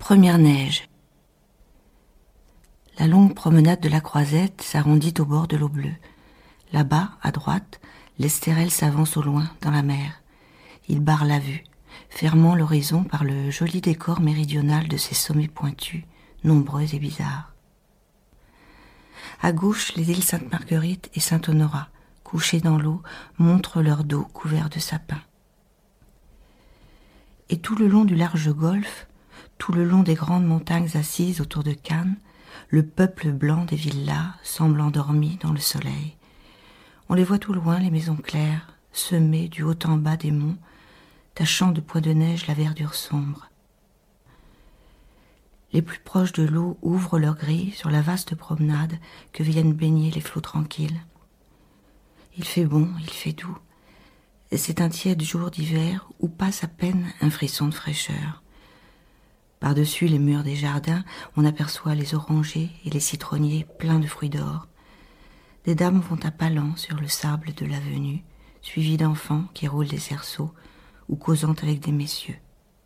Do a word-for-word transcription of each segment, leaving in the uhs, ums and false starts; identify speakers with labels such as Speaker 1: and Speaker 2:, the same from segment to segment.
Speaker 1: Première neige. La longue promenade de la Croisette s'arrondit au bord de l'eau bleue. Là-bas, à droite, l'Estérel s'avance au loin, dans la mer. Il barre la vue, fermant l'horizon par le joli décor méridional de ses sommets pointus, nombreux et bizarres. À gauche, les îles Sainte-Marguerite et Sainte-Honorat, couchées dans l'eau, montrent leur dos couvert de sapins. Et tout le long du large golfe, tout le long des grandes montagnes assises autour de Cannes, le peuple blanc des villas semble endormi dans le soleil. On les voit tout loin, les maisons claires, semées du haut en bas des monts, tachant de points de neige la verdure sombre. Les plus proches de l'eau ouvrent leurs grilles sur la vaste promenade que viennent baigner les flots tranquilles. Il fait bon, il fait doux. C'est un tiède jour d'hiver où passe à peine un frisson de fraîcheur. Par-dessus les murs des jardins, on aperçoit les orangers et les citronniers pleins de fruits d'or. Des dames vont à pas lents sur le sable de l'avenue, suivies d'enfants qui roulent des cerceaux ou causant avec des messieurs.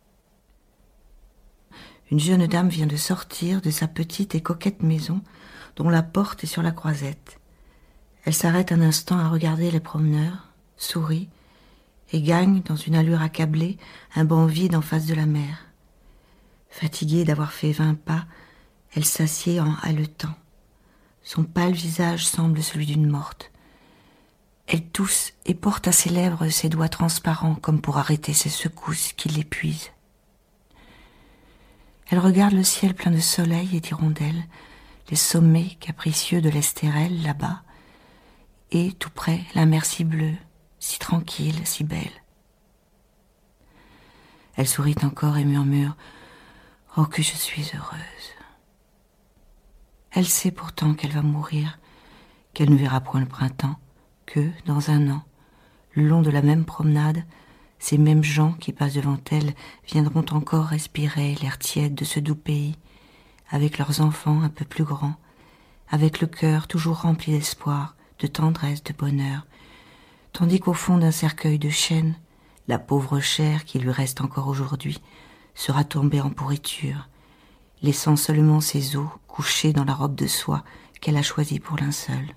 Speaker 1: Une jeune dame vient de sortir de sa petite et coquette maison dont la porte est sur la Croisette. Elle s'arrête un instant à regarder les promeneurs, sourit et gagne, dans une allure accablée, un banc vide en face de la mer. Fatiguée d'avoir fait vingt pas, elle s'assied en haletant. Son pâle visage semble celui d'une morte. Elle tousse et porte à ses lèvres ses doigts transparents comme pour arrêter ces secousses qui l'épuisent. Elle regarde le ciel plein de soleil et d'hirondelles, les sommets capricieux de l'Estérel là-bas, et tout près la mer si bleue, si tranquille, si belle. Elle sourit encore et murmure « Oh, que je suis heureuse !» Elle sait pourtant qu'elle va mourir, qu'elle ne verra point le printemps, que, dans un an, le long de la même promenade, ces mêmes gens qui passent devant elle viendront encore respirer l'air tiède de ce doux pays, avec leurs enfants un peu plus grands, avec le cœur toujours rempli d'espoir, de tendresse, de bonheur, tandis qu'au fond d'un cercueil de chêne, la pauvre chair qui lui reste encore aujourd'hui sera tombée en pourriture, laissant seulement ses os couchés dans la robe de soie qu'elle a choisie pour linceul.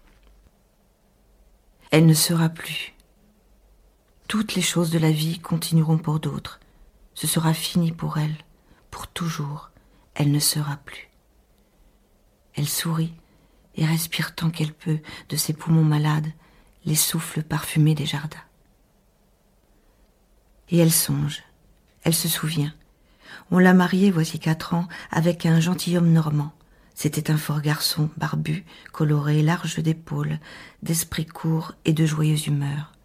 Speaker 1: Elle ne sera plus. Toutes les choses de la vie continueront pour d'autres. Ce sera fini pour elle, pour toujours. Elle ne sera plus. Elle sourit et respire tant qu'elle peut de ses poumons malades les souffles parfumés des jardins. Et elle songe, elle se souvient. On l'a mariée voici quatre ans avec un gentilhomme normand. C'était un fort garçon, barbu, coloré, large d'épaules, d'esprit court et de joyeuse humeur.